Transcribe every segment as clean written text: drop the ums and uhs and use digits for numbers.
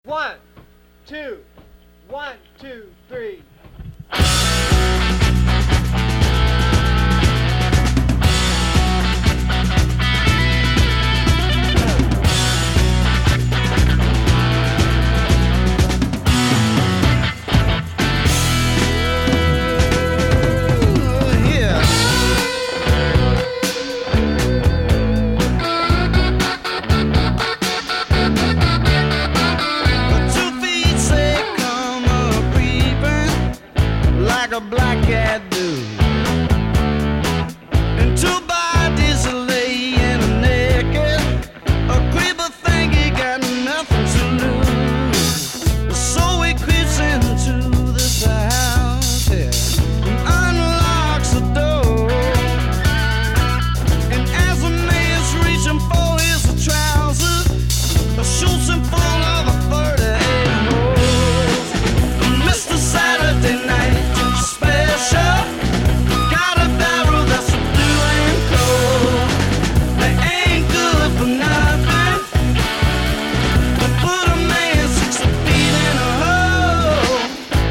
One, two, 1, 2, 3. A black cat do, and two bodies are laying naked. A creeper think he got nothing to lose, so he creeps into this house here and unlocks the door. And as the man's reaching for his trousers, shoots him full of a 38 holes. Mr. Saturday Night Special, got a barrel that's blue and cold. They ain't good for nothing, but put a man 6 feet in a hole.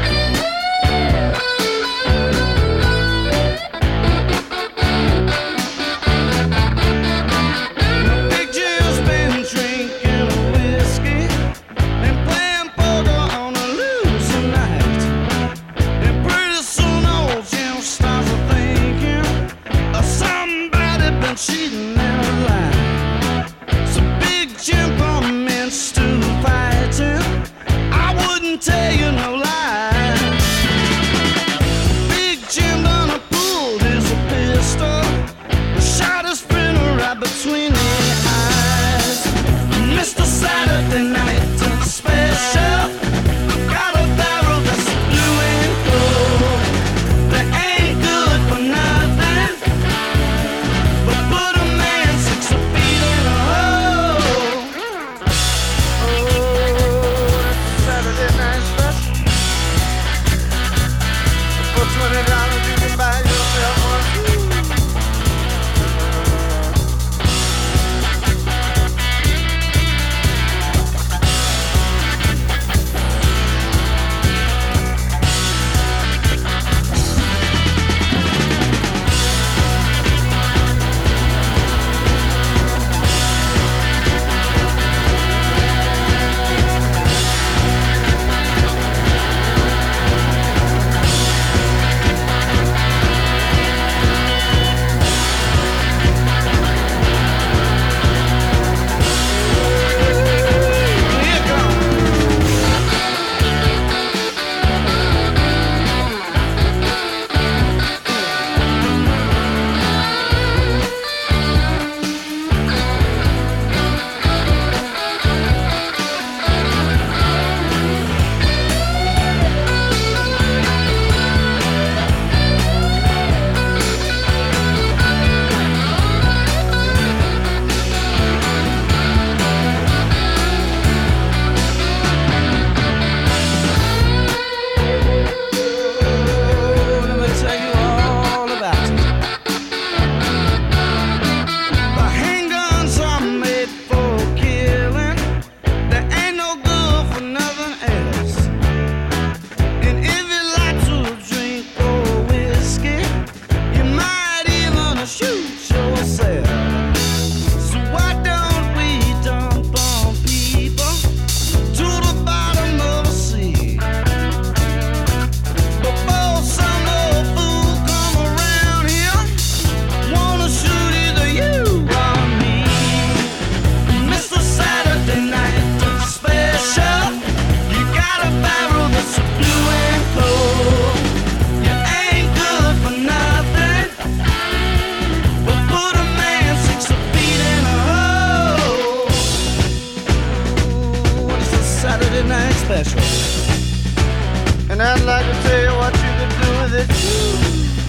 Big Jim's been drinking whiskey and playing poker on a losing night, and pretty soon old Jim starts thinking somebody been cheating their life. So Big Jim commenced to fighting. I wouldn't tell you no lie. Big Jim done pulled his pistol, shot his friend right between the eyes. Mr. Saturday Night Special, got a barrel that's blue and cold. They ain't good for nothing, but put a man 6 feet in a hole. Oh, that's Saturday Night Special. For $20 you can buy yourself one. Saturday Night Special, and I'd like to tell you what you could do with it.